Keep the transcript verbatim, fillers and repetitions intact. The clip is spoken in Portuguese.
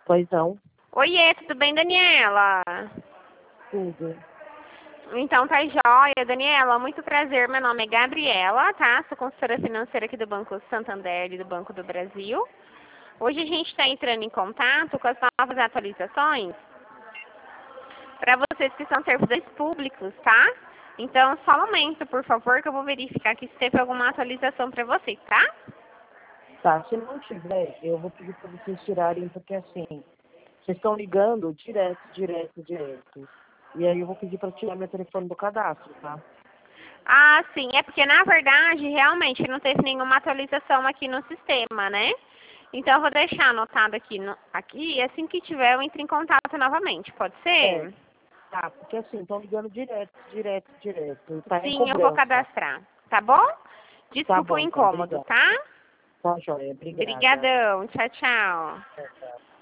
Pois não. Oiê, tudo bem, Daniela? Tudo. Então tá jóia, Daniela, muito prazer, meu nome é Gabriela, tá? Sou consultora financeira aqui do Banco Santander e do Banco do Brasil. Hoje a gente está entrando em contato com as novas atualizações para vocês que são servidores públicos, tá? Então, só um momento, por favor, que eu vou verificar aqui se teve alguma atualização para vocês, tá? Tá, se não tiver, eu vou pedir para vocês tirarem, porque assim, vocês estão ligando direto, direto, direto. E aí eu vou pedir para tirar meu telefone do cadastro, tá? Ah, sim, é porque na verdade, realmente, não teve nenhuma atualização aqui no sistema, né? Então, eu vou deixar anotado aqui, no, aqui e assim que tiver, eu entro em contato novamente, pode É, ser? tá, porque assim, estão ligando direto, direto, direto. Tá em Sim, eu vou cobrança. cadastrar, tá bom? Tá Desculpa o bom, então, incômodo, obrigada. tá? Tá, joia, obrigada. Obrigadão, tchau, tchau. Tchau, tchau.